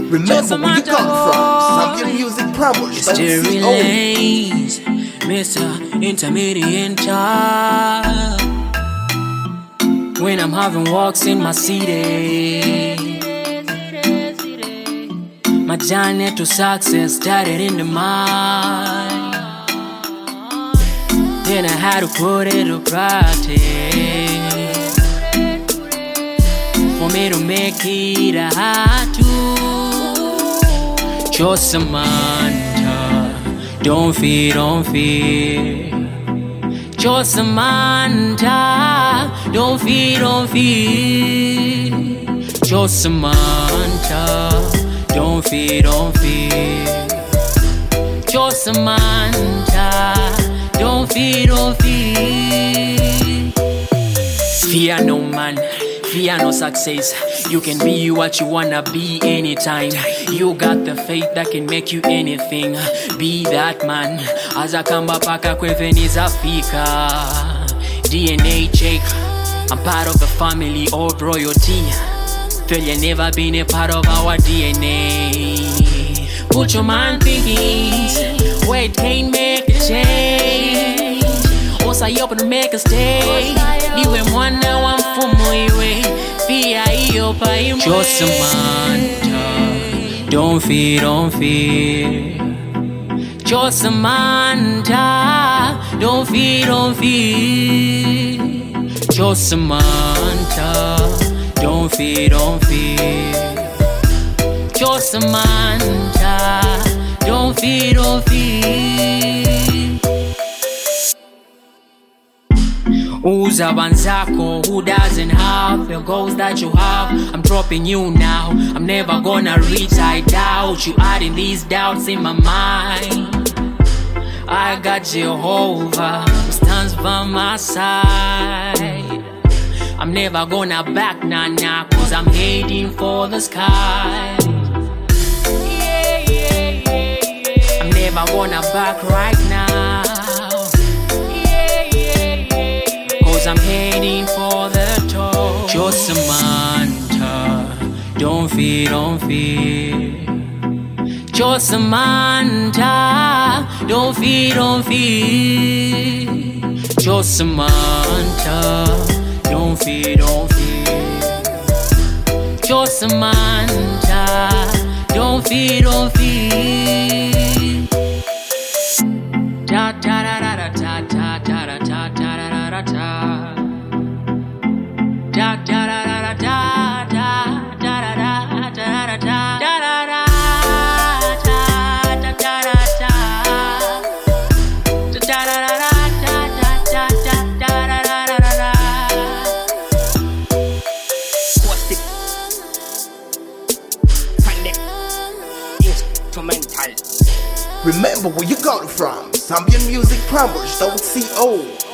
Remember where you come from. Zambian Music Promos. Don't see Lays, Mr. Intermediate. When I'm having walks in my city, my journey to success started in the mind. Then I had to put it to practice for me to make it. I had to just Samantha, don't fear, don't fear. Just Samantha, don't fear, don't fear. Just Samantha, don't fear, don't fear. Just Samantha, don't fear, don't fear. Fear no man, fear no success. You can be what you wanna be anytime. You got the faith that can make you anything. Be that man. Azakamba paka kweveniza fika. DNA check. I'm part of the family of royalty. Failure never been a part of our DNA. Put your mind thinking where it can't make a change. Also you open to make a stay. Niwe mwana wa mfumo iwe. Fear iyo pa imwe. Just Samantha, don't fear, don't fear. Just Samantha, don't fear, don't fear. Just Samantha, don't fear, don't fear. Just Samantha, don't fear, don't fear. Who's a banzako who doesn't have the goals that you have? I'm dropping you now. I'm never gonna reach, I doubt. You adding these doubts in my mind. I got Jehovah who stands by my side. I'm never gonna back, nah, nah, cause I'm heading for the sky. I'm never gonna back right now, cause I'm heading for the top. Just Samantha, don't fear, don't fear. Just Samantha, don't fear, don't fear. Just Samantha, don't fear, don't fear. Just Samantha, don't fear, don't fear. Da da da da da da da da da da da da. Da da da da da da da da da da da. Remember where you got it from. Zambian Music Promos. Don't see